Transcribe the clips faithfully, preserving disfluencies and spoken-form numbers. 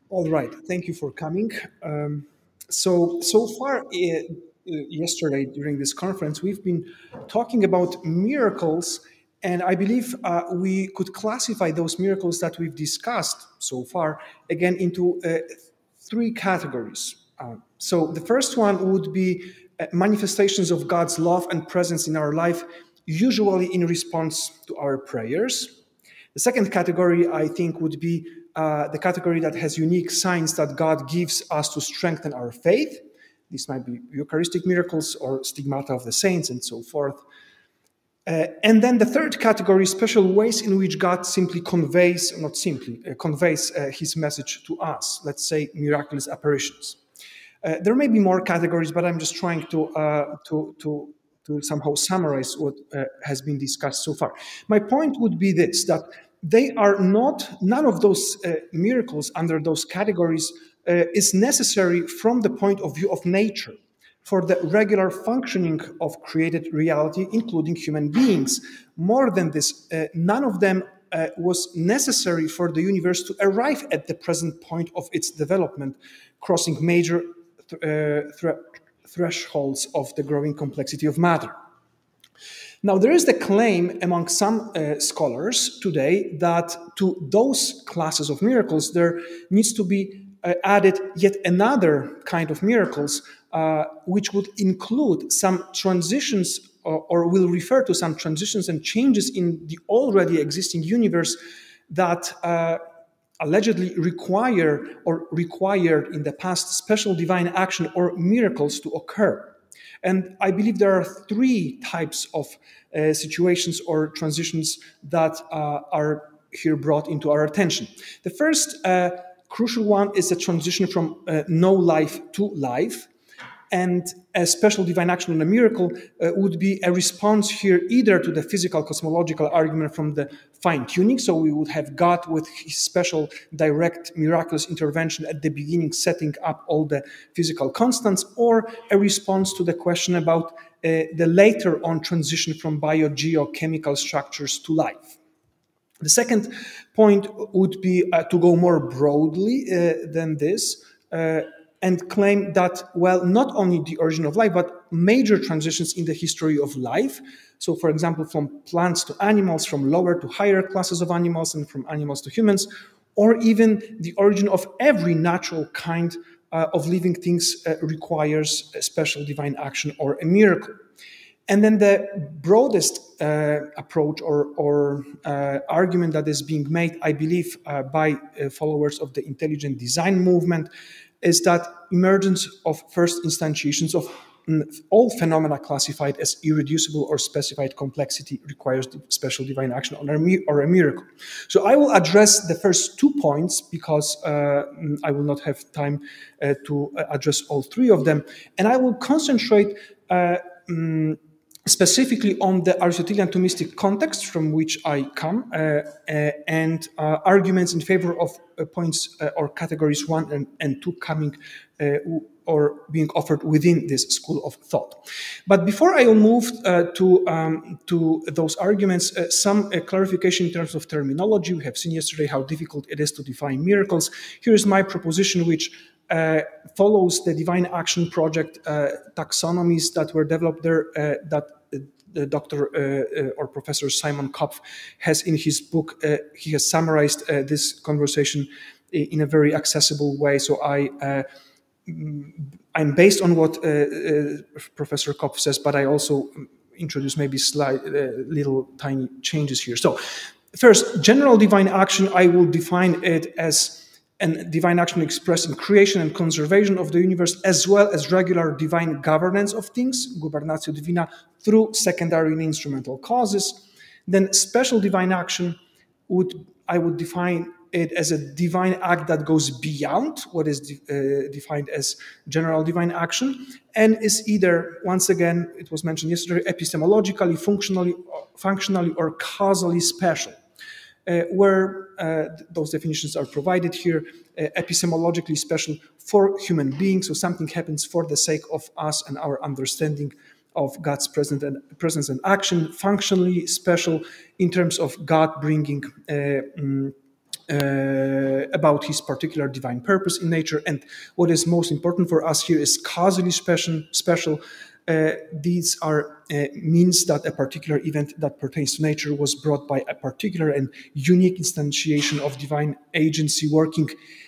All right, thank you for coming. Um, so, so far, uh, uh, yesterday during this conference, we've been talking about miracles, and I believe uh, we could classify those miracles that we've discussed so far again into uh, three categories. Uh, so, the first one would be uh, manifestations of God's love and presence in our life, usually in response to our prayers. The second category, I think, would be uh, the category that has unique signs that God gives us to strengthen our faith. These might be Eucharistic miracles or stigmata of the saints and so forth. Uh, and then the third category, special ways in which God simply conveys, not simply, uh, conveys uh, his message to us, let's say miraculous apparitions. Uh, there may be more categories, but I'm just trying to, uh, to, to, to somehow summarize what uh, has been discussed so far. My point would be this, that they are not, none of those uh, miracles under those categories uh, is necessary from the point of view of nature for the regular functioning of created reality, including human beings. More than this, uh, none of them uh, was necessary for the universe to arrive at the present point of its development, crossing major th- uh, thre- thresholds of the growing complexity of matter. Now, there is the claim among some uh, scholars today that to those classes of miracles, there needs to be uh, added yet another kind of miracles, uh, which would include some transitions or, or will refer to some transitions and changes in the already existing universe that uh, allegedly require or required in the past special divine action or miracles to occur. And I believe there are three types of uh, situations or transitions that uh, are here brought into our attention. The first uh, crucial one is the transition from uh, no life to life. And a special divine action and a miracle uh, would be a response here either to the physical cosmological argument from the fine-tuning, so we would have God with his special direct miraculous intervention at the beginning setting up all the physical constants, or a response to the question about uh, the later on transition from biogeochemical structures to life. The second point would be uh, to go more broadly uh, than this, uh, and claim that, well, not only the origin of life, but major transitions in the history of life. So, for example, from plants to animals, from lower to higher classes of animals, and from animals to humans, or even the origin of every natural kind uh, of living things uh, requires a special divine action or a miracle. And then the broadest uh, approach or, or uh, argument that is being made, I believe, uh, by uh, followers of the intelligent design movement is that emergence of first instantiations of all phenomena classified as irreducible or specified complexity requires special divine action or a miracle. So I will address the first two points because uh, I will not have time uh, to address all three of them. And I will concentrate uh, um, specifically on the Aristotelian Thomistic context from which I come, uh, uh, and uh, arguments in favor of uh, points uh, or categories one and, and two coming uh, or being offered within this school of thought. But before I move uh, to, um, to those arguments, uh, some uh, clarification in terms of terminology. We have seen yesterday how difficult it is to define miracles. Here is my proposition, which Uh, follows the Divine Action Project uh, taxonomies that were developed there, uh, that uh, the Doctor uh, uh, or Professor Simon Kopf has in his book. Uh, he has summarized uh, this conversation in a very accessible way. So I, uh, I'm based on what uh, uh, Professor Kopf says, but I also introduce maybe slight, uh, little tiny changes here. So first, general divine action, I will define it as and divine action expressed in creation and conservation of the universe, as well as regular divine governance of things, gubernatio divina, through secondary and instrumental causes. Then special divine action would, I would define it as a divine act that goes beyond what is de- uh, defined as general divine action, and is either, once again, it was mentioned yesterday, epistemologically, functionally, functionally or causally special. Uh, where uh, those definitions are provided here, uh, epistemologically special for human beings, so something happens for the sake of us and our understanding of God's presence and, presence and action, functionally special in terms of God bringing uh, um, uh, about his particular divine purpose in nature. And what is most important for us here is causally special. special. Uh, these are uh, means that a particular event that pertains to nature was brought by a particular and unique instantiation of divine agency working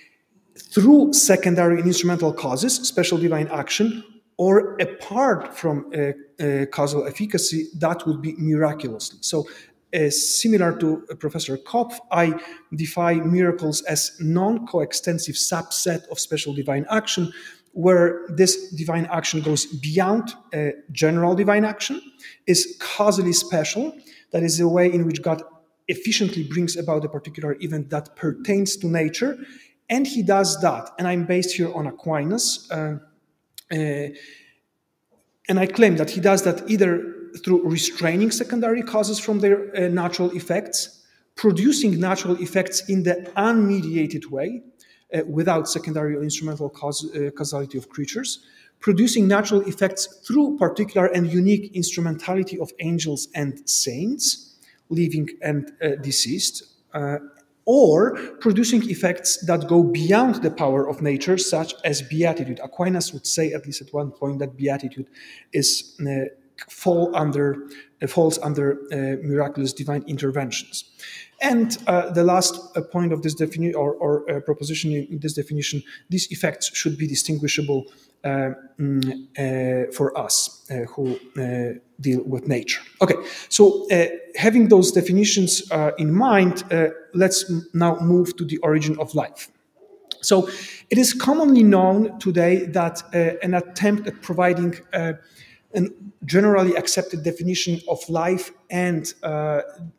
through secondary and instrumental causes, special divine action, or apart from uh, uh, causal efficacy, that would be miraculously. So, uh, similar to uh, Professor Kopf, I define miracles as non-coextensive subset of special divine action, where this divine action goes beyond uh, general divine action, is causally special, that is the way in which God efficiently brings about a particular event that pertains to nature, and he does that. And I'm based here on Aquinas, uh, uh, and I claim that he does that either through restraining secondary causes from their uh, natural effects, producing natural effects in the unmediated way, Uh, without secondary or instrumental cause, uh, causality of creatures, producing natural effects through particular and unique instrumentality of angels and saints, living and uh, deceased, uh, or producing effects that go beyond the power of nature, such as beatitude. Aquinas would say, at least at one point, that beatitude is uh, fall under uh, falls under uh, miraculous divine interventions. And uh, the last uh, point of this definition or, or uh, proposition in this definition, these effects should be distinguishable uh, mm, uh, for us uh, who uh, deal with nature. Okay, so uh, having those definitions uh, in mind, uh, let's now move to the origin of life. So it is commonly known today that uh, an attempt at providing uh, a generally accepted definition of life and uh,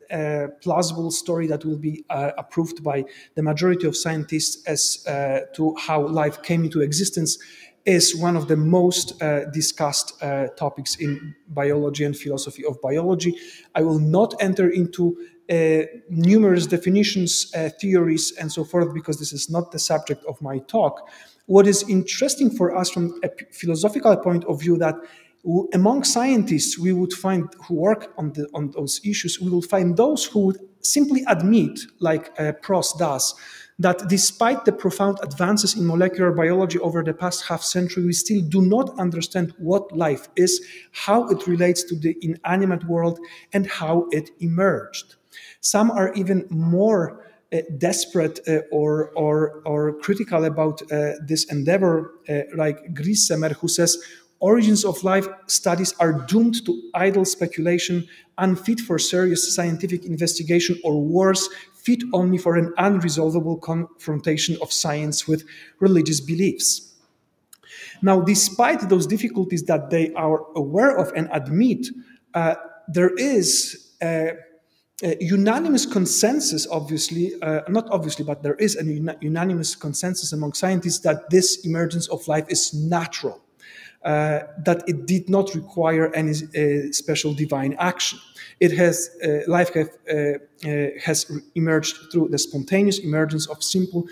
a plausible story that will be uh, approved by the majority of scientists as uh, to how life came into existence is one of the most uh, discussed uh, topics in biology and philosophy of biology. I will not enter into uh, numerous definitions, uh, theories, and so forth, because this is not the subject of my talk. What is interesting for us from a philosophical point of view, that among scientists we would find who work on the on those issues, we will find those who would simply admit, like uh, Pross does, that despite the profound advances in molecular biology over the past half century, we still do not understand what life is, how it relates to the inanimate world, and how it emerged. Some are even more uh, desperate uh, or, or, or critical about uh, this endeavor, uh, like Grissemer, who says, origins of life studies are doomed to idle speculation, unfit for serious scientific investigation, or worse, fit only for an unresolvable confrontation of science with religious beliefs. Now, despite those difficulties that they are aware of and admit, uh, there is a, a unanimous consensus, obviously, uh, not obviously, but there is a un- unanimous consensus among scientists that this emergence of life is natural. Uh, that it did not require any uh, special divine action. It has uh, life have, uh, uh, has emerged through the spontaneous emergence of simple,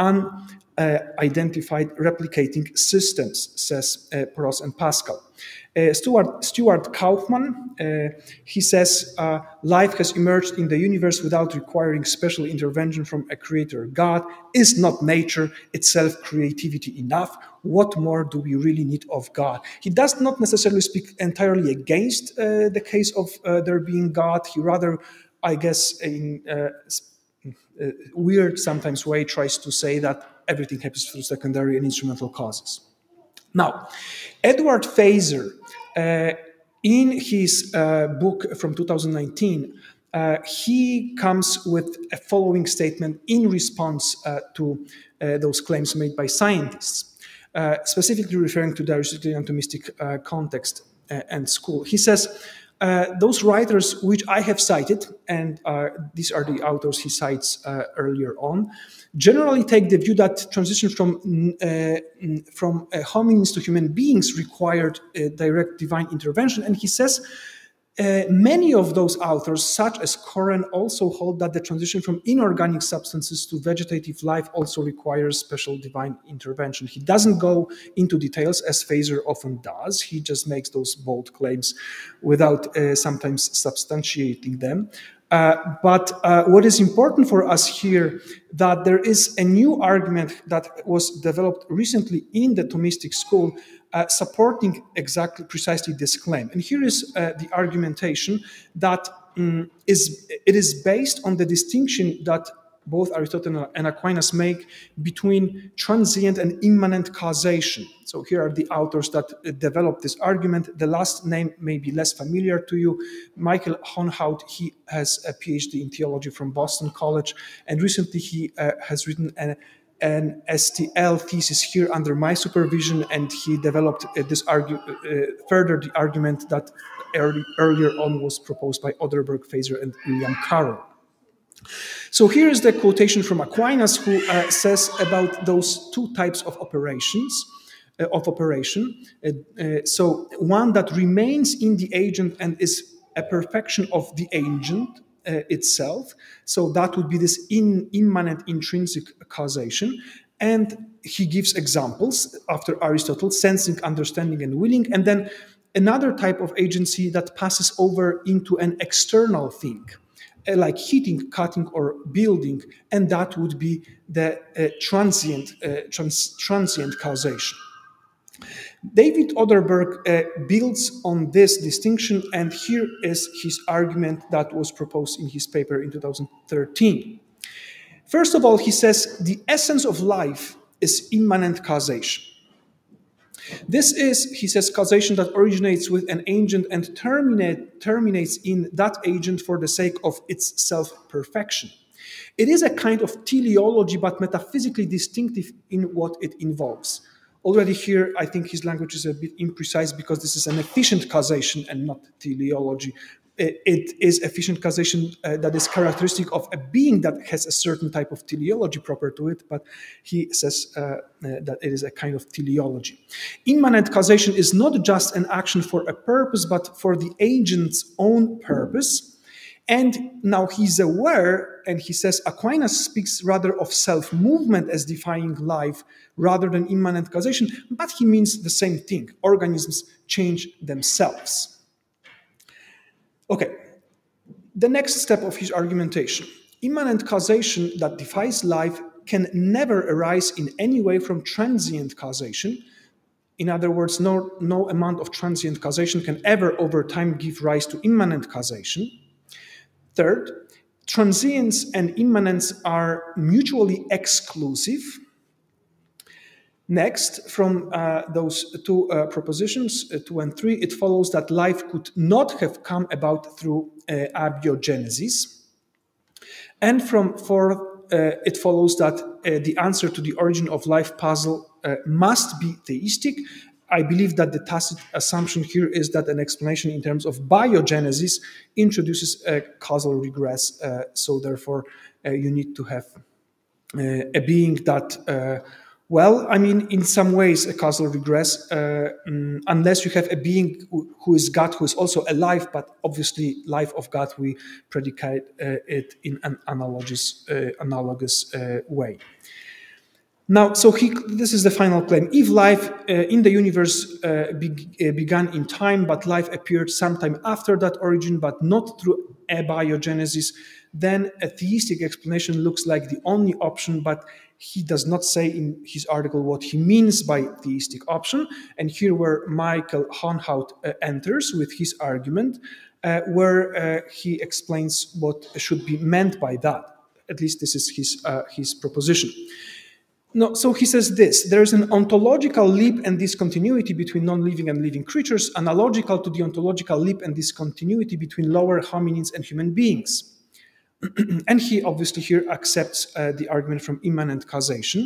unidentified replicating systems, says uh, Pross and Pascal. Uh, Stuart, Stuart Kaufman, uh, he says, uh, life has emerged in the universe without requiring special intervention from a creator. God is not nature itself creativity enough. What more do we really need of God? He does not necessarily speak entirely against uh, the case of uh, there being God. He rather, I guess, in a uh, weird sometimes way, tries to say that everything happens through secondary and instrumental causes. Now, Edward Feser, uh, in his uh, book from two thousand nineteen, uh, he comes with a following statement in response uh, to uh, those claims made by scientists, uh, specifically referring to the Aristotelian Thomistic uh, context uh, and school. He says, uh, those writers which I have cited, and uh, these are the authors he cites uh, earlier on, generally take the view that transition from uh, from uh, hominins to human beings required uh, direct divine intervention. And he says uh, many of those authors, such as Koren, also hold that the transition from inorganic substances to vegetative life also requires special divine intervention. He doesn't go into details, as Feser often does. He just makes those bold claims without uh, sometimes substantiating them. Uh, but uh, what is important for us here, that there is a new argument that was developed recently in the Thomistic school, uh, supporting exactly precisely this claim. And here is uh, the argumentation that um, is it is based on the distinction that both Aristotle and Aquinas make between transient and immanent causation. So here are the authors that developed this argument. The last name may be less familiar to you. Michael Honhout, he has a PhD in theology from Boston College, and recently he uh, has written an, an S T L thesis here under my supervision, and he developed uh, this argue, uh, further the argument that early, earlier on was proposed by Oderberg, Fazer, and William Carroll. So here is the quotation from Aquinas, who uh, says about those two types of operations, uh, of operation. Uh, uh, so one that remains in the agent and is a perfection of the agent uh, itself. So that would be this in, immanent intrinsic causation. And he gives examples after Aristotle: sensing, understanding, and willing. And then another type of agency that passes over into an external thing, like heating, cutting, or building, and that would be the uh, transient, uh, trans transient causation. David Oderberg uh, builds on this distinction, and here is his argument that was proposed in his paper in two thousand thirteen. First of all, he says the essence of life is immanent causation. This is, he says, causation that originates with an agent and terminate, terminates in that agent for the sake of its self-perfection. It is a kind of teleology, but metaphysically distinctive in what it involves. Already here, I think his language is a bit imprecise, because this is an efficient causation and not teleology. It is efficient causation uh, that is characteristic of a being that has a certain type of teleology proper to it, but he says uh, uh, that it is a kind of teleology. Immanent causation is not just an action for a purpose, but for the agent's own purpose. And now he's aware, and he says Aquinas speaks rather of self-movement as defining life rather than immanent causation, but he means the same thing. Organisms change themselves. Okay, the next step of his argumentation. Immanent causation that defies life can never arise in any way from transient causation. In other words, no, no amount of transient causation can ever over time give rise to immanent causation. Third, transience and immanence are mutually exclusive. Next, from uh, those two uh, propositions, uh, two and three, it follows that life could not have come about through uh, abiogenesis. And from fourth, uh, it follows that uh, the answer to the origin of life puzzle uh, must be theistic. I believe that the tacit assumption here is that an explanation in terms of biogenesis introduces a causal regress. Uh, so therefore, uh, you need to have uh, a being that uh, Well, I mean, in some ways, a causal regress, uh, um, unless you have a being who, who is God, who is also alive, but obviously, life of God, we predicate uh, it in an analogous, uh, analogous uh, way. Now, so he, this is the final claim. If life uh, in the universe uh, be, uh, began in time, but life appeared sometime after that origin, but not through abiogenesis, then a theistic explanation looks like the only option, but he does not say in his article what he means by theistic option. And here where Michael Honhout uh, enters with his argument, uh, where uh, he explains what should be meant by that. At least this is his, uh, his proposition. No, so he says this: there is an ontological leap and discontinuity between non-living and living creatures, analogical to the ontological leap and discontinuity between lower hominids and human beings. And he obviously here accepts uh, the argument from immanent causation.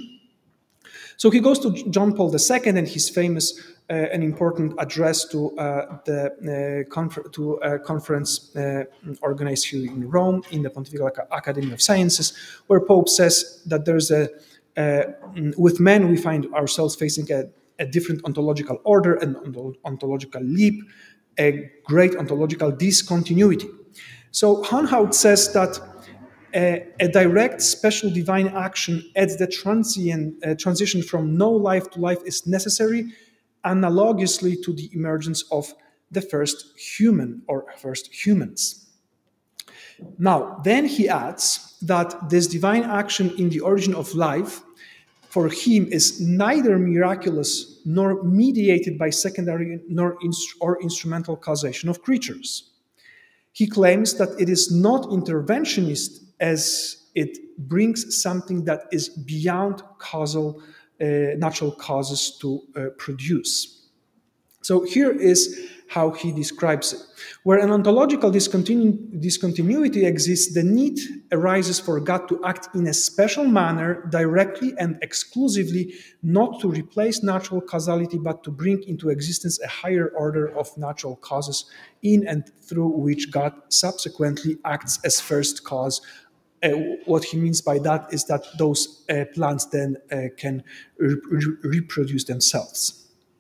So he goes to John Paul the Second and his famous uh, and important address to uh, the uh, confer to a conference uh, organized here in Rome in the Pontifical Academy of Sciences, where Pope says that there's a uh, with men we find ourselves facing a, a different ontological order, an ontological leap, a great ontological discontinuity. So Honhout says that a, a direct special divine action at the transient, uh, transition from no life to life is necessary, analogously to the emergence of the first human or first humans. Now, then he adds that this divine action in the origin of life for him is neither miraculous nor mediated by secondary nor inst- or instrumental causation of creatures. He claims that it is not interventionist as it brings something that is beyond causal, uh, natural causes to uh, produce. So here is how he describes it. Where an ontological discontinu- discontinuity exists, the need arises for God to act in a special manner, directly and exclusively, not to replace natural causality, but to bring into existence a higher order of natural causes in and through which God subsequently acts as first cause. Uh, what he means by that is that those uh, plants then uh, can re- re- reproduce themselves.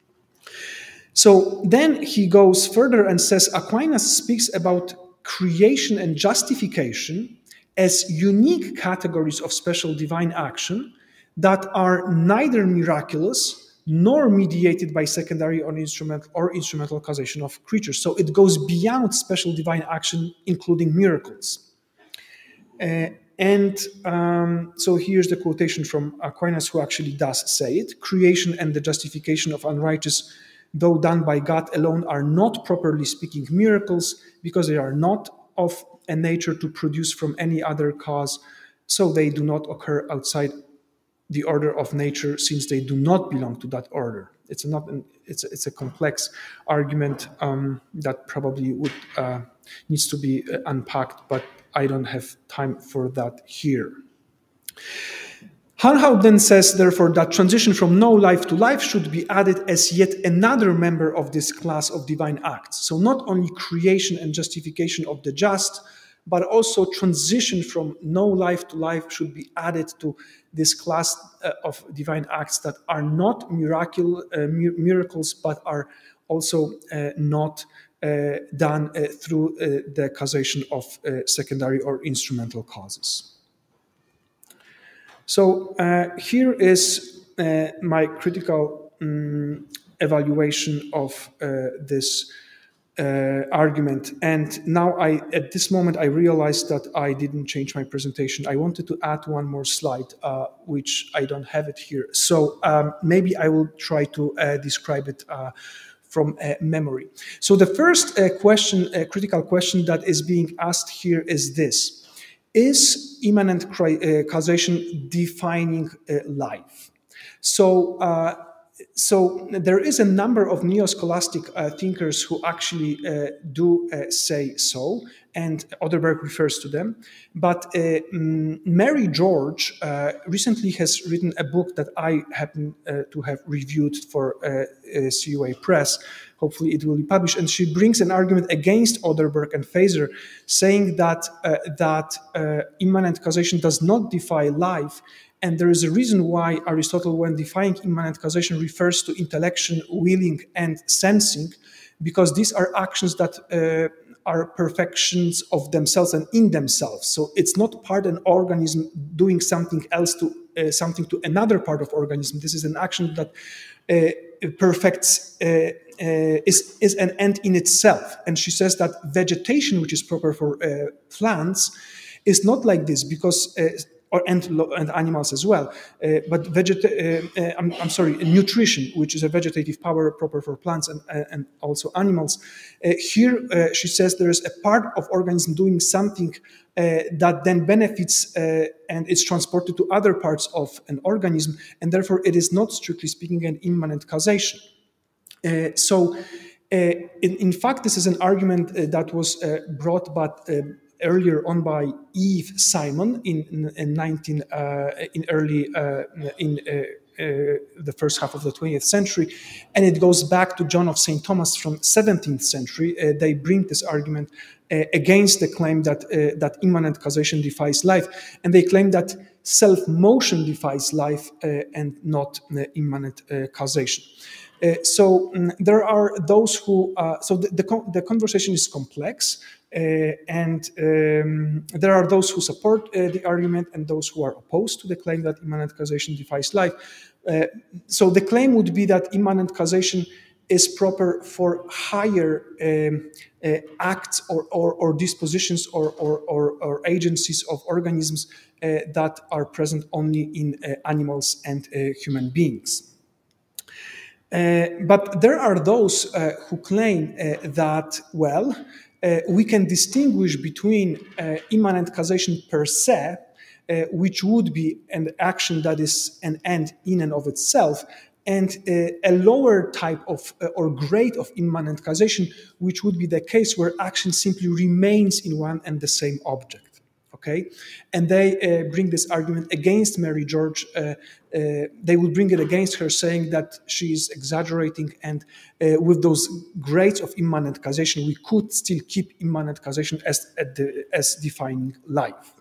So then he goes further and says Aquinas speaks about creation and justification as unique categories of special divine action that are neither miraculous nor mediated by secondary or instrumental or instrumental causation of creatures. So it goes beyond special divine action, including miracles. Uh, and um, so here's the quotation from Aquinas, who actually does say it. Creation and the justification of unrighteous, though done by God alone, are not, properly speaking, miracles, because they are not of a nature to produce from any other cause, so they do not occur outside the order of nature, since they do not belong to that order. It's not an, it's it's a complex argument um, that probably would uh, needs to be uh, unpacked, but I don't have time for that here. Hanhau then says, therefore, that transition from no life to life should be added as yet another member of this class of divine acts. So not only creation and justification of the just, but also transition from no life to life should be added to this class uh, of divine acts that are not miracle, uh, mi- miracles, but are also uh, not uh, done uh, through uh, the causation of uh, secondary or instrumental causes. So uh, here is uh, my critical um, evaluation of uh, this uh, argument. And now I, at this moment, I realized that I didn't change my presentation. I wanted to add one more slide, uh, which I don't have it here. So um, maybe I will try to uh, describe it uh, from uh, memory. So the first uh, question, uh, critical question that is being asked here is this. Is immanent causation defining uh, life? So, uh, so there is a number of neo-scholastic uh, thinkers who actually uh, do uh, say so, and Oderberg refers to them. But uh, Mary George uh, recently has written a book that I happen uh, to have reviewed for uh, uh, C U A Press. Hopefully it will be published. And she brings an argument against Oderberg and Faeser, saying that, uh, that uh, immanent causation does not defy life. And there is a reason why Aristotle, when defining immanent causation, refers to intellection, willing, and sensing, because these are actions that uh, are perfections of themselves and in themselves. So it's not part of an organism doing something else to uh, something to another part of organism. This is an action that uh, perfects, uh, uh, is, is an end in itself. And she says that vegetation, which is proper for uh, plants, is not like this, because uh, or and, and animals as well. Uh, but vegeta- uh, uh, I'm, I'm sorry, nutrition, which is a vegetative power proper for plants and, uh, and also animals. Uh, here, uh, she says there is a part of organism doing something uh, that then benefits uh, and is transported to other parts of an organism, and therefore it is not, strictly speaking, an immanent causation. Uh, so, uh, in, in fact, this is an argument uh, that was uh, brought but uh, earlier on by Eve Simon in, in nineteen uh, in early uh, in uh, uh, the first half of the twentieth century, and it goes back to John of Saint Thomas from seventeenth century. Uh, they bring this argument uh, against the claim that uh, that immanent causation defies life, and they claim that self-motion defies life uh, and not uh, immanent uh, causation. Uh, so um, there are those who, uh, so the, the, the conversation is complex, uh, and um, there are those who support uh, the argument and those who are opposed to the claim that immanent causation defies life. Uh, so the claim would be that immanent causation is proper for higher um, uh, acts or, or, or dispositions or, or, or, or agencies of organisms uh, that are present only in uh, animals and uh, human beings. Uh, but there are those uh, who claim uh, that, well, uh, we can distinguish between uh, immanent causation per se, uh, which would be an action that is an end in and of itself, and uh, a lower type of uh, or grade of immanent causation, which would be the case where action simply remains in one and the same object. Okay, and they uh, bring this argument against Mary George. Uh, uh, they will bring it against her, saying that she is exaggerating, and uh, with those grades of immanent causation, we could still keep immanent causation as the, as defining life.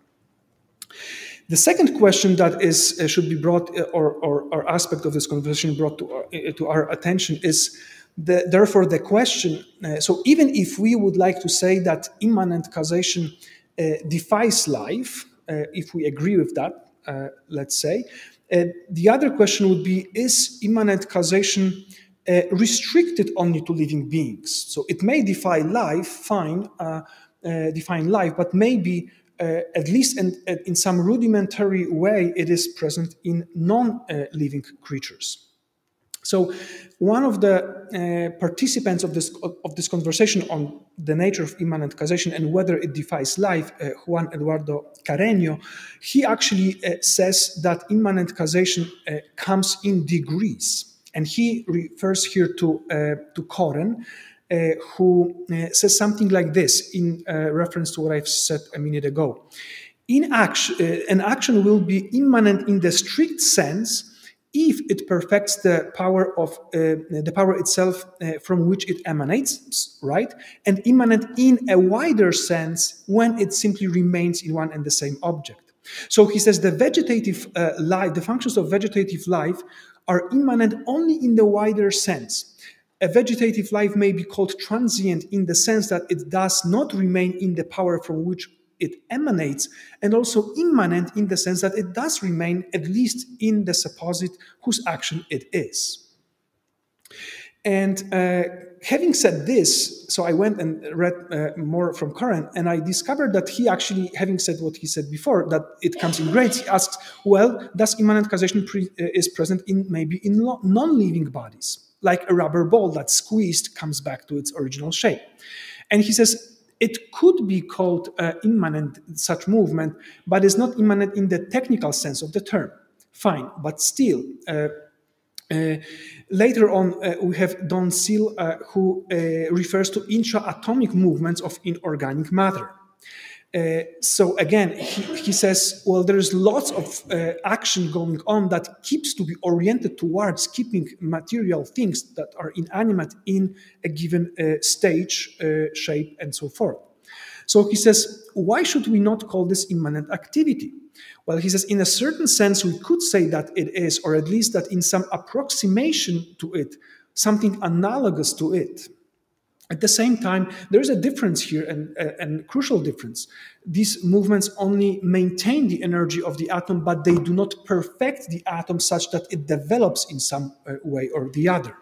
The second question that is uh, should be brought, uh, or, or, or aspect of this conversation brought to our, uh, to our attention is the, therefore the question. Uh, so even if we would like to say that immanent causation Uh, defies life, uh, if we agree with that, uh, let's say. Uh, the other question would be, is immanent causation uh, restricted only to living beings? So it may defy life, fine, uh, uh, define life, but maybe uh, at least in, in some rudimentary way it is present in non-living uh, creatures. So one of the uh, participants of this of this conversation on the nature of immanent causation and whether it defies life, uh, Juan Eduardo Carreño, he actually uh, says that immanent causation uh, comes in degrees. And he refers here to, uh, to Koren, uh, who uh, says something like this in uh, reference to what I've said a minute ago. In action, uh, an action will be immanent in the strict sense if it perfects the power of uh, the power itself uh, from which it emanates, right? And immanent in a wider sense when it simply remains in one and the same object. So he says the vegetative uh, life, the functions of vegetative life are immanent only in the wider sense. A vegetative life may be called transient in the sense that it does not remain in the power from which it emanates, and also immanent in the sense that it does remain at least in the supposite whose action it is. And uh, having said this, so I went and read uh, more from Koren, and I discovered that he actually, having said what he said before, that it comes in grades, he asks, well, does immanent causation pre- uh, is present in maybe in lo- non-living bodies, like a rubber ball that's squeezed comes back to its original shape? And he says, it could be called uh, immanent, such movement, but it's not immanent in the technical sense of the term. Fine, but still, uh, uh, later on, uh, we have Don Seal, uh, who uh, refers to intra-atomic movements of inorganic matter. Uh, so again, he, he says, well, there's lots of uh, action going on that keeps to be oriented towards keeping material things that are inanimate in a given uh, stage, uh, shape, and so forth. So he says, why should we not call this immanent activity? Well, he says, in a certain sense, we could say that it is, or at least that in some approximation to it, something analogous to it. At the same time, there's a difference here, and a crucial difference. These movements only maintain the energy of the atom, but they do not perfect the atom such that it develops in some uh, way or the other.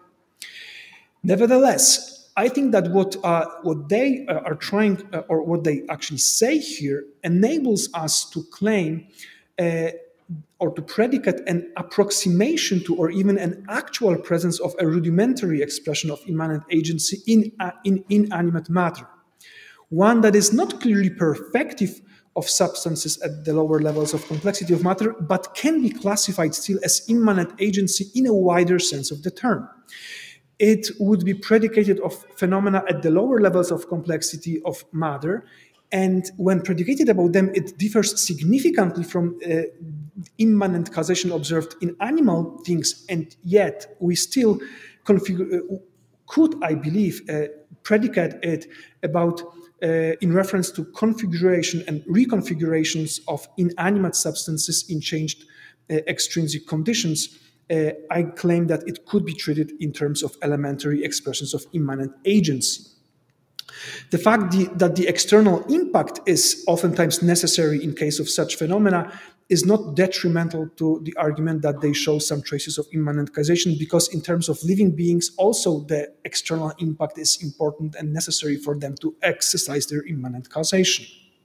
Nevertheless, I think that what uh, what they uh, are trying, uh, or what they actually say here, enables us to claim uh, or to predicate an approximation to, or even an actual presence of a rudimentary expression of immanent agency in, uh, in inanimate matter. One that is not clearly perfective of substances at the lower levels of complexity of matter, but can be classified still as immanent agency in a wider sense of the term. It would be predicated of phenomena at the lower levels of complexity of matter, and when predicated about them, it differs significantly from uh, immanent causation observed in animal things, and yet we still configure, uh, could, I believe, uh, predicate it about uh, in reference to configuration and reconfigurations of inanimate substances in changed uh, extrinsic conditions. Uh, I claim that it could be treated in terms of elementary expressions of immanent agency. The fact the, that the external impact is oftentimes necessary in case of such phenomena is not detrimental to the argument that they show some traces of immanent causation, because in terms of living beings, also the external impact is important and necessary for them to exercise their immanent causation.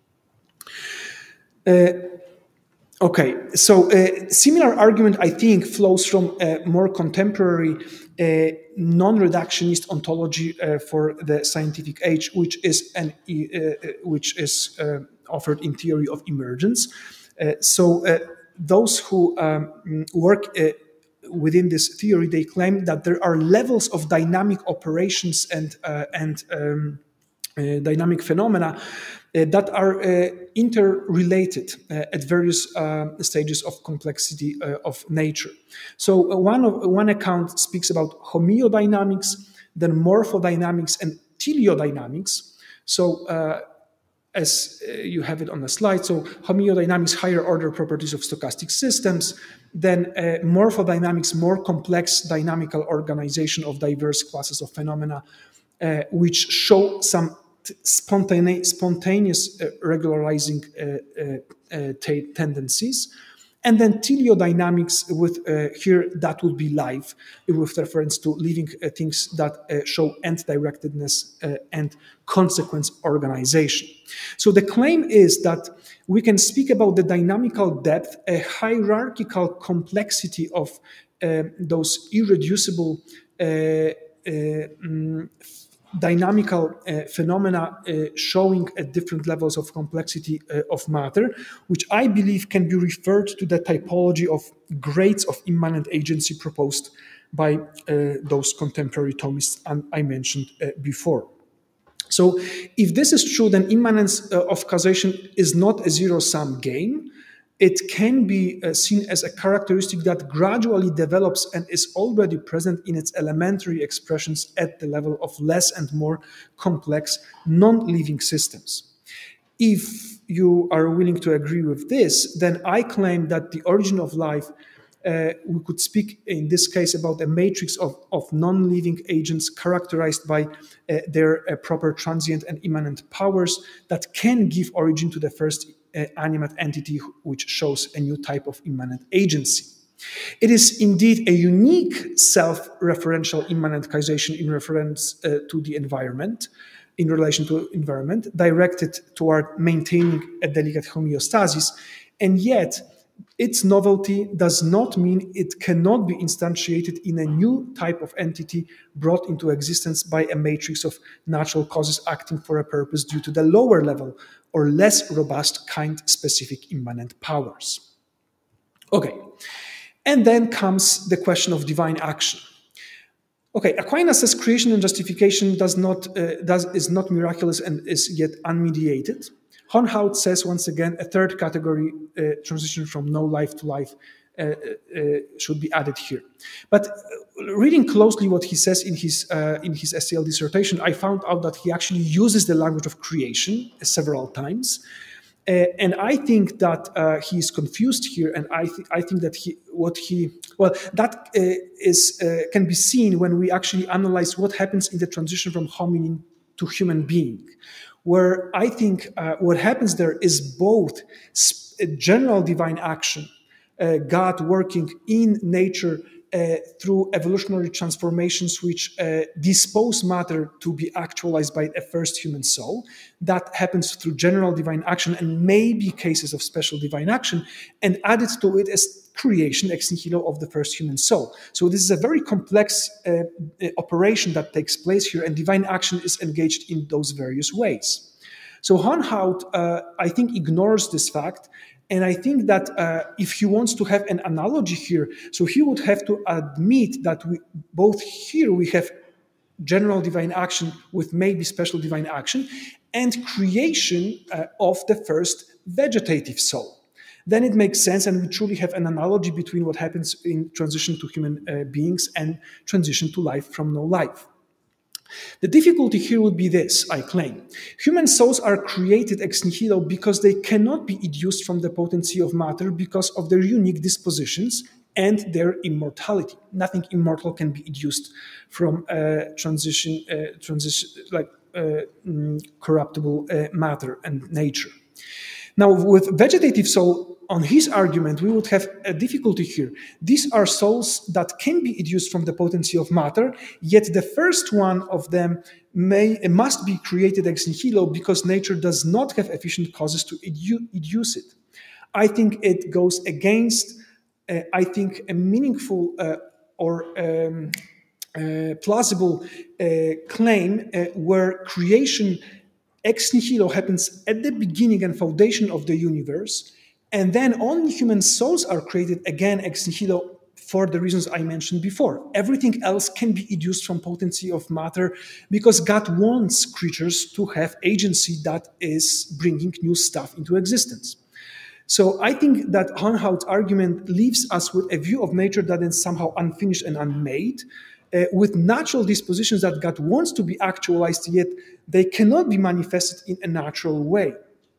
Uh, okay, so a similar argument, I think, flows from a more contemporary uh, non-reductionist ontology uh, for the scientific age, which is an uh, which is uh, offered in theory of emergence. Uh, so uh, those who um, work uh, within this theory, they claim that there are levels of dynamic operations and uh, and um, uh, dynamic phenomena uh, that are uh, interrelated uh, at various uh, stages of complexity uh, of nature. So uh, one of one account speaks about homeodynamics, then morphodynamics and teleodynamics. So uh, as uh, you have it on the slide, so homeodynamics, higher order properties of stochastic systems, then uh, morphodynamics, more complex dynamical organization of diverse classes of phenomena, uh, which show some spontane spontaneous uh, regularizing uh, uh, uh, tendencies. And then teleodynamics, with uh, here that would be life, with reference to living uh, things that uh, show end-directedness uh, and consequence organization. So the claim is that we can speak about the dynamical depth, a hierarchical complexity of uh, those irreducible uh, uh, mm, dynamical uh, phenomena uh, showing at different levels of complexity uh, of matter, which I believe can be referred to the typology of grades of immanent agency proposed by uh, those contemporary Thomists I mentioned uh, before. So if this is true, then immanence uh, of causation is not a zero-sum game. It can be uh, seen as a characteristic that gradually develops and is already present in its elementary expressions at the level of less and more complex non-living systems. If you are willing to agree with this, then I claim that the origin of life, uh, we could speak in this case about a matrix of, of non-living agents characterized by uh, their uh, proper transient and immanent powers that can give origin to the first uh, animate entity, which shows a new type of immanent agency. It is indeed a unique self-referential immanent causation in reference uh, to the environment, in relation to environment, directed toward maintaining a delicate homeostasis, and yet its novelty does not mean it cannot be instantiated in a new type of entity brought into existence by a matrix of natural causes acting for a purpose due to the lower level or less robust kind-specific immanent powers. Okay, and then comes the question of divine action. Okay, Aquinas says creation and justification does not, uh, does, is not miraculous and is yet unmediated. Hornhout says, once again, a third category, uh, transition from no life to life, uh, uh, should be added here. But uh, reading closely what he says in his, uh, in his S T L dissertation, I found out that he actually uses the language of creation several times. Uh, and I think that uh, he is confused here, and I, th I think that he, what he, well, that uh, is uh, can be seen when we actually analyze what happens in the transition from hominin to human being, where I think uh, what happens there is both general divine action, uh, God working in nature uh, through evolutionary transformations which uh, dispose matter to be actualized by a first human soul. That happens through general divine action and maybe cases of special divine action, and added to it as creation ex nihilo of the first human soul. So this is a very complex uh, operation that takes place here, and divine action is engaged in those various ways. So Hornhout, uh, I think, ignores this fact. And I think that uh, if he wants to have an analogy here, so he would have to admit that we both here we have general divine action with maybe special divine action and creation uh, of the first vegetative soul. Then it makes sense, and we truly have an analogy between what happens in transition to human uh, beings and transition to life from no life. The difficulty here would be this, I claim. Human souls are created ex nihilo because they cannot be educed from the potency of matter because of their unique dispositions and their immortality. Nothing immortal can be educed from uh, transition, uh, transition, like uh, mm, corruptible uh, matter and nature. Now, with vegetative soul, on his argument, we would have a difficulty here. These are souls that can be educed from the potency of matter, yet the first one of them may must be created ex nihilo because nature does not have efficient causes to edu- educe it. I think it goes against, uh, I think, a meaningful uh, or um, uh, plausible uh, claim uh, where creation ex nihilo happens at the beginning and foundation of the universe, and then only human souls are created again ex nihilo for the reasons I mentioned before. Everything else can be educed from potency of matter because God wants creatures to have agency that is bringing new stuff into existence. So I think that Hornhaut's argument leaves us with a view of nature that is somehow unfinished and unmade, uh, with natural dispositions that God wants to be actualized, yet they cannot be manifested in a natural way.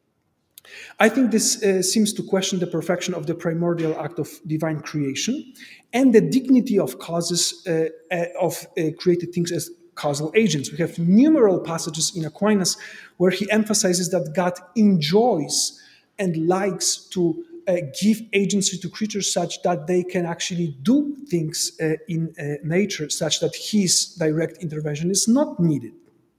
I think this uh, seems to question the perfection of the primordial act of divine creation and the dignity of causes uh, uh, of uh, created things as causal agents. We have numerous passages in Aquinas where he emphasizes that God enjoys and likes to uh, give agency to creatures such that they can actually do things uh, in uh, nature, such that his direct intervention is not needed.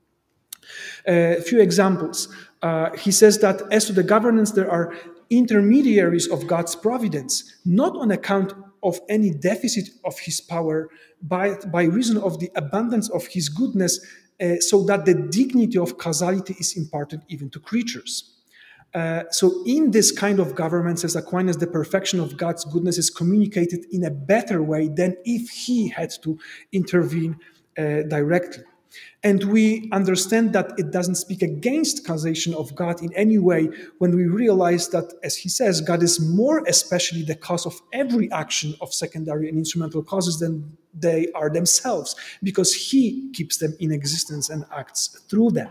A uh, few examples. Uh, he says that as to the governance, there are intermediaries of God's providence, not on account of any deficit of his power, but by reason of the abundance of his goodness, uh, so that the dignity of causality is imparted even to creatures. Uh, so in this kind of government, says Aquinas, the perfection of God's goodness is communicated in a better way than if he had to intervene uh, directly. And we understand that it doesn't speak against causation of God in any way when we realize that, as he says, God is more especially the cause of every action of secondary and instrumental causes than they are themselves, because he keeps them in existence and acts through them.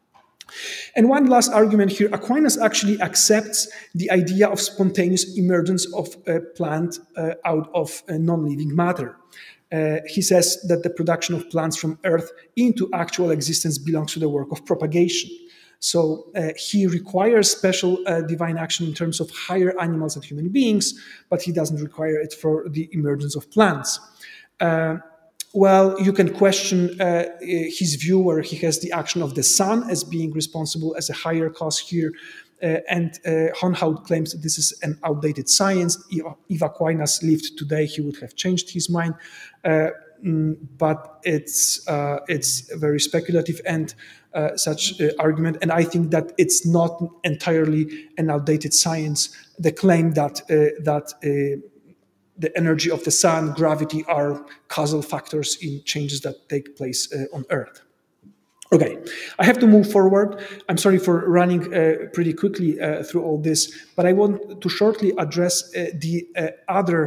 And one last argument here, Aquinas actually accepts the idea of spontaneous emergence of a plant uh, out of uh, non-living matter. Uh, he says that the production of plants from earth into actual existence belongs to the work of propagation. So uh, he requires special uh, divine action in terms of higher animals and human beings, but he doesn't require it for the emergence of plants. Uh, Well, you can question uh, his view where he has the action of the sun as being responsible as a higher cause here. Uh, and uh, Hornhaut claims that this is an outdated science. If Aquinas lived today, he would have changed his mind. Uh, mm, but it's, uh, it's very speculative and uh, such uh, argument. And I think that it's not entirely an outdated science. The claim that, uh, that uh, the energy of the sun, gravity are causal factors in changes that take place uh, on Earth. Okay, I have to move forward. I'm sorry for running uh, pretty quickly uh, through all this, but I want to shortly address uh, the uh, other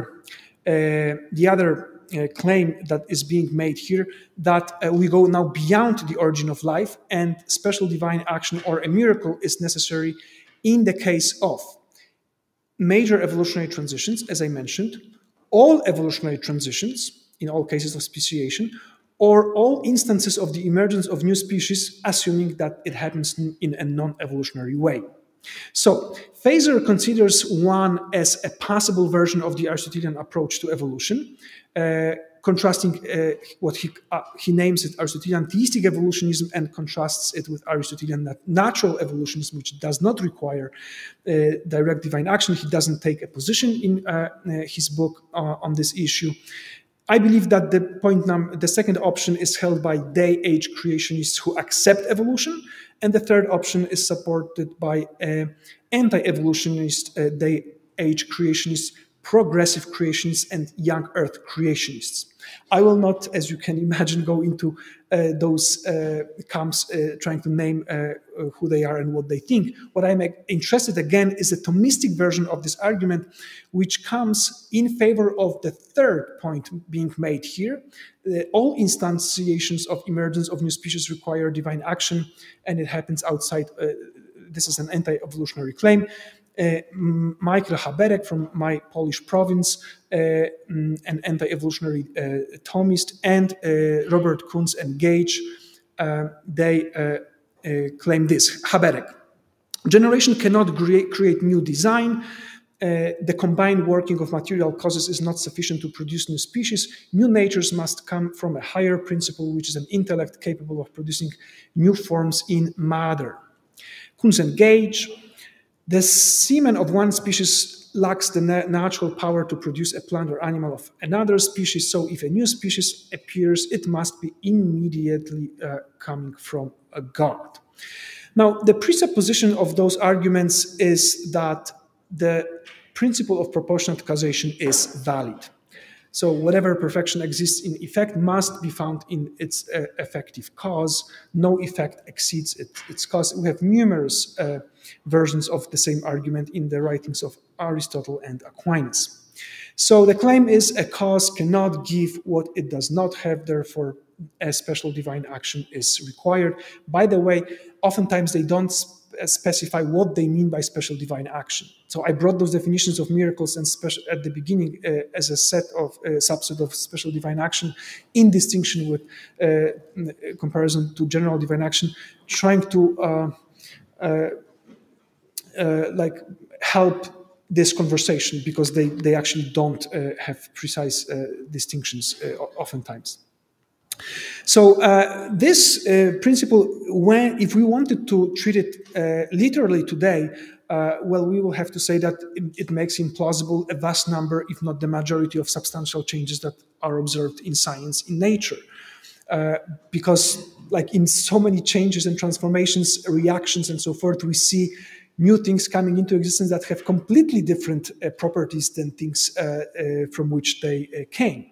uh, the other uh, claim that is being made here, that uh, we go now beyond the origin of life and special divine action or a miracle is necessary in the case of major evolutionary transitions, as I mentioned, all evolutionary transitions, in all cases of speciation, or all instances of the emergence of new species, assuming that it happens in a non-evolutionary way. So, Fazer considers one as a possible version of the Aristotelian approach to evolution, uh, contrasting uh, what he, uh, he names it Aristotelian theistic evolutionism and contrasts it with Aristotelian natural evolutionism, which does not require uh, direct divine action. He doesn't take a position in uh, uh, his book uh, on this issue. I believe that the point number, the second option is held by day-age creationists who accept evolution, and the third option is supported by uh, anti-evolutionist uh, day-age creationists, progressive creationists, and young Earth creationists. I will not, as you can imagine, go into uh, those uh, camps uh, trying to name uh, who they are and what they think. What I'm interested again is a Thomistic version of this argument, which comes in favor of the third point being made here. Uh, all instantiations of emergence of new species require divine action, and it happens outside. Uh, this is an anti-evolutionary claim. Uh, Michael Haberek from my Polish province, uh, an anti-evolutionary uh, Thomist, and uh, Robert Kunz and Gage, uh, they uh, uh, claim this. Haberek. Generation cannot create, create new design. Uh, the combined working of material causes is not sufficient to produce new species. New natures must come from a higher principle, which is an intellect capable of producing new forms in matter. Kunz and Gage, the semen of one species lacks the na natural power to produce a plant or animal of another species, so if a new species appears, it must be immediately uh, coming from a god. Now, the presupposition of those arguments is that the principle of proportionate causation is valid. So whatever perfection exists in effect must be found in its uh, effective cause. No effect exceeds it, its cause. We have numerous uh, versions of the same argument in the writings of Aristotle and Aquinas. So the claim is a cause cannot give what it does not have, therefore a special divine action is required. By the way, oftentimes they don't specify what they mean by special divine action. So I brought those definitions of miracles and special at the beginning uh, as a set of uh, subset of special divine action, in distinction with uh, comparison to general divine action, trying to uh, uh, uh, like help this conversation, because they they actually don't uh, have precise uh, distinctions uh, oftentimes. So uh, this uh, principle, when if we wanted to treat it uh, literally today, uh, well, we will have to say that it, it makes implausible a vast number, if not the majority, of substantial changes that are observed in science, in nature. Uh, because like in so many changes and transformations, reactions and so forth, we see new things coming into existence that have completely different uh, properties than things uh, uh, from which they uh, came.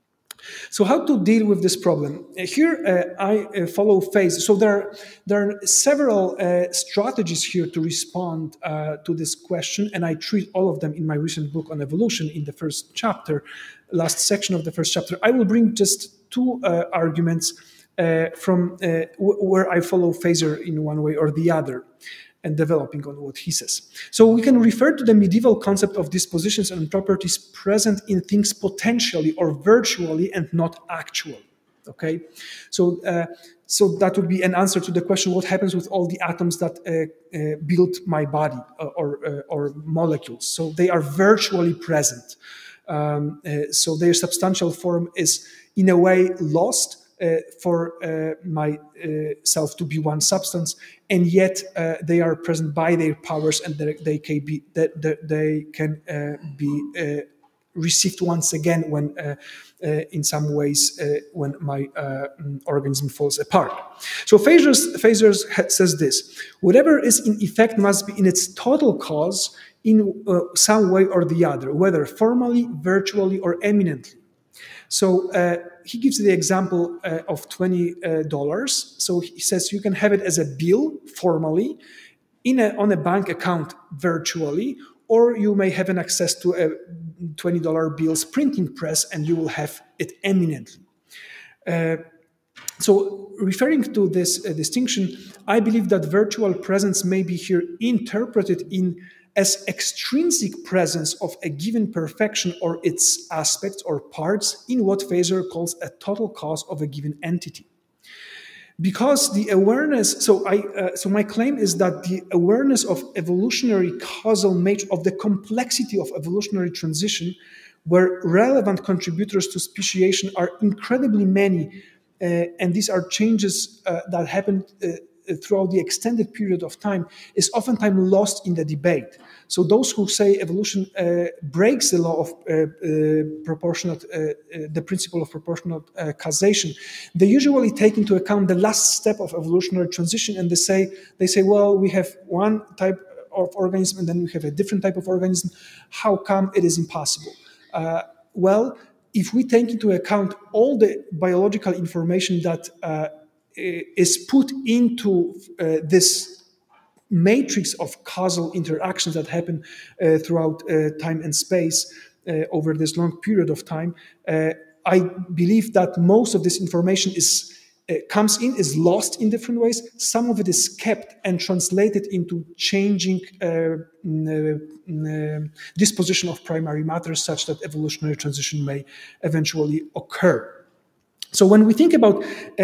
So how to deal with this problem? Here uh, I uh, follow phase. So there are, there are several uh, strategies here to respond uh, to this question, and I treat all of them in my recent book on evolution in the first chapter, last section of the first chapter. I will bring just two uh, arguments uh, from uh, where I follow Phaser in one way or the other, and developing on what he says. So we can refer to the medieval concept of dispositions and properties present in things potentially or virtually and not actually. Okay, so uh, so that would be an answer to the question: what happens with all the atoms that uh, uh, build my body uh, or uh, or molecules? So they are virtually present. Um, uh, so their substantial form is in a way lost. Uh, for uh, myself uh, to be one substance, and yet uh, they are present by their powers, and they, they can be that they can uh, be uh, received once again when, uh, uh, in some ways, uh, when my uh, organism falls apart. So Phaser says this: whatever is in effect must be in its total cause in uh, some way or the other, whether formally, virtually, or eminently. So uh, he gives the example uh, of twenty dollars. So he says you can have it as a bill formally in a, on a bank account virtually, or you may have an access to a twenty dollar bill's printing press and you will have it eminently. Uh, so referring to this uh, distinction, I believe that virtual presence may be here interpreted in as extrinsic presence of a given perfection or its aspects or parts in what Phaser calls a total cause of a given entity. Because the awareness, so I, uh, so my claim is that the awareness of evolutionary causal nature, of the complexity of evolutionary transition, where relevant contributors to speciation are incredibly many, uh, and these are changes uh, that happen uh, throughout the extended period of time, is oftentimes lost in the debate. So those who say evolution uh, breaks the law of uh, uh, proportionate, uh, uh, the principle of proportionate uh, causation, they usually take into account the last step of evolutionary transition, and they say, they say, well, we have one type of organism and then we have a different type of organism. How come it is impossible? Uh, well, if we take into account all the biological information that uh, is put into uh, this matrix of causal interactions that happen uh, throughout uh, time and space uh, over this long period of time, uh, I believe that most of this information is uh, comes in, is lost in different ways. Some of it is kept and translated into changing uh, uh, disposition of primary matter, such that evolutionary transition may eventually occur. So when we think about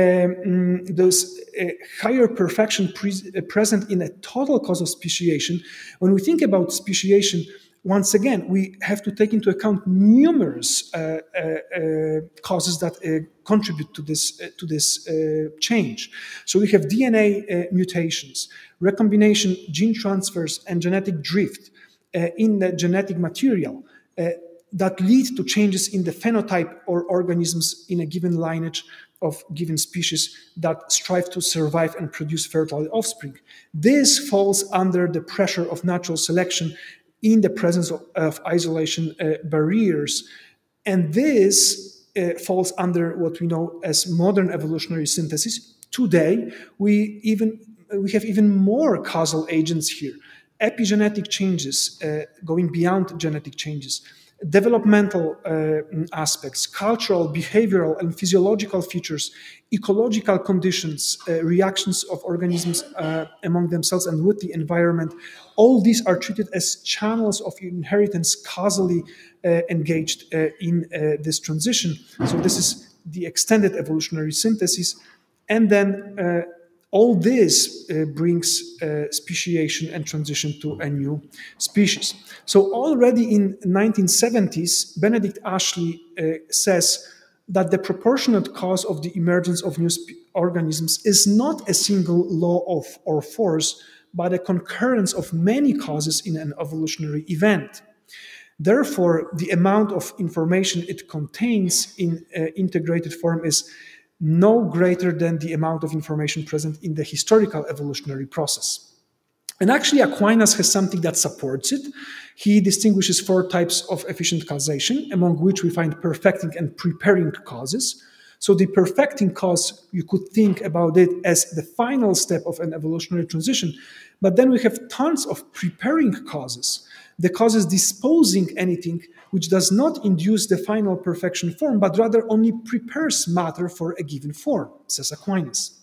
um, those uh, higher perfection pre- uh, present in a total cause of speciation, when we think about speciation, once again, we have to take into account numerous uh, uh, uh, causes that uh, contribute to this uh, to this uh, change. So we have D N A uh, mutations, recombination, gene transfers, and genetic drift uh, in the genetic material uh, that lead to changes in the phenotype or organisms in a given lineage of given species that strive to survive and produce fertile offspring. This falls under the pressure of natural selection in the presence of, of isolation uh, barriers. And this uh, falls under what we know as modern evolutionary synthesis. Today, we even we have even more causal agents here. Epigenetic changes, uh, going beyond genetic changes, developmental uh, aspects, cultural, behavioral, and physiological features, ecological conditions, uh, reactions of organisms uh, among themselves and with the environment. All these are treated as channels of inheritance causally uh, engaged uh, in uh, this transition. So this is the extended evolutionary synthesis. And then uh, all this uh, brings uh, speciation and transition to a new species. So already in nineteen seventies, Benedict Ashley uh, says that the proportionate cause of the emergence of new spe- organisms is not a single law of or force, but a concurrence of many causes in an evolutionary event. Therefore, the amount of information it contains in uh, integrated form is no greater than the amount of information present in the historical evolutionary process. And actually, Aquinas has something that supports it. He distinguishes four types of efficient causation, among which we find perfecting and preparing causes. So the perfecting cause, you could think about it as the final step of an evolutionary transition. But then we have tons of preparing causes, the causes disposing anything which does not induce the final perfection form, but rather only prepares matter for a given form, says Aquinas.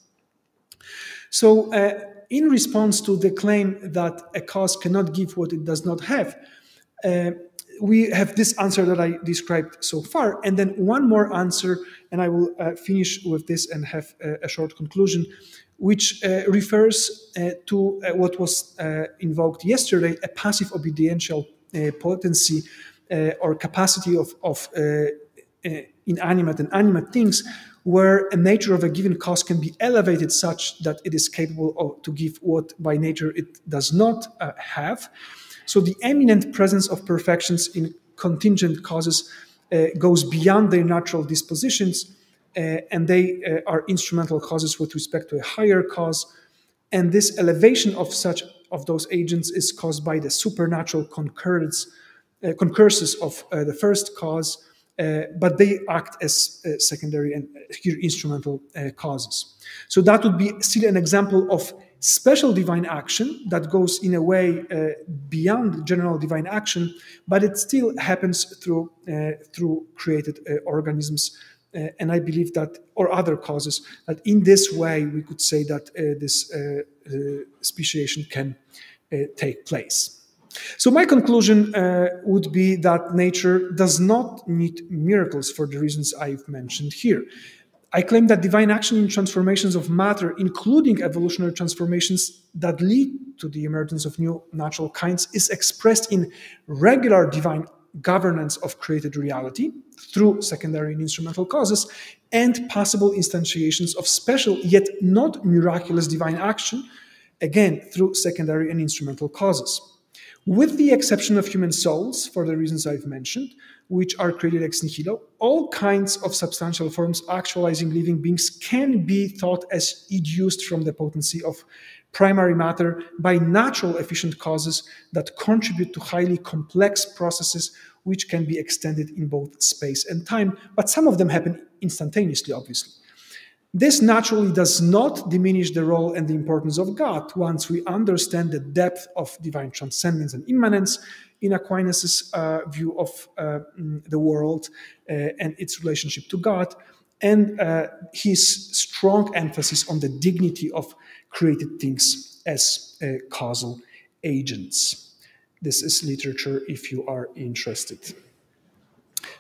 So, uh, in response to the claim that a cause cannot give what it does not have, uh, we have this answer that I described so far, and then one more answer, and I will uh, finish with this and have a, a short conclusion, which uh, refers uh, to uh, what was uh, invoked yesterday, a passive obediential uh, potency uh, or capacity of, of uh, uh, inanimate and animate things, where a nature of a given cause can be elevated such that it is capable of, to give what by nature it does not uh, have. So the eminent presence of perfections in contingent causes uh, goes beyond their natural dispositions, uh, and they uh, are instrumental causes with respect to a higher cause. And this elevation of such of those agents is caused by the supernatural concurrence, uh, concurses of uh, the first cause, uh, but they act as uh, secondary and here instrumental uh, causes. So that would be still an example of special divine action that goes in a way uh, beyond general divine action, but it still happens through uh, through created uh, organisms. Uh, and I believe that, or other causes, that in this way we could say that uh, this uh, uh, speciation can uh, take place. So my conclusion uh, would be that nature does not need miracles for the reasons I've mentioned here. I claim that divine action in transformations of matter, including evolutionary transformations that lead to the emergence of new natural kinds, is expressed in regular divine governance of created reality through secondary and instrumental causes, and possible instantiations of special yet not miraculous divine action, again through secondary and instrumental causes. With the exception of human souls, for the reasons I've mentioned, which are created ex nihilo, all kinds of substantial forms actualizing living beings can be thought as educed from the potency of primary matter by natural efficient causes that contribute to highly complex processes which can be extended in both space and time, but some of them happen instantaneously, obviously. This naturally does not diminish the role and the importance of God once we understand the depth of divine transcendence and immanence in Aquinas' uh, view of uh, the world uh, and its relationship to God, and uh, his strong emphasis on the dignity of created things as uh, causal agents. This is literature if you are interested.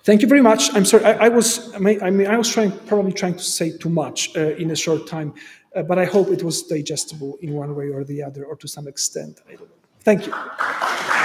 Thank you very much. I'm sorry. I, I was. I mean, I was trying, probably trying to say too much uh, in a short time, uh, but I hope it was digestible in one way or the other, or to some extent. I don't know. Thank you.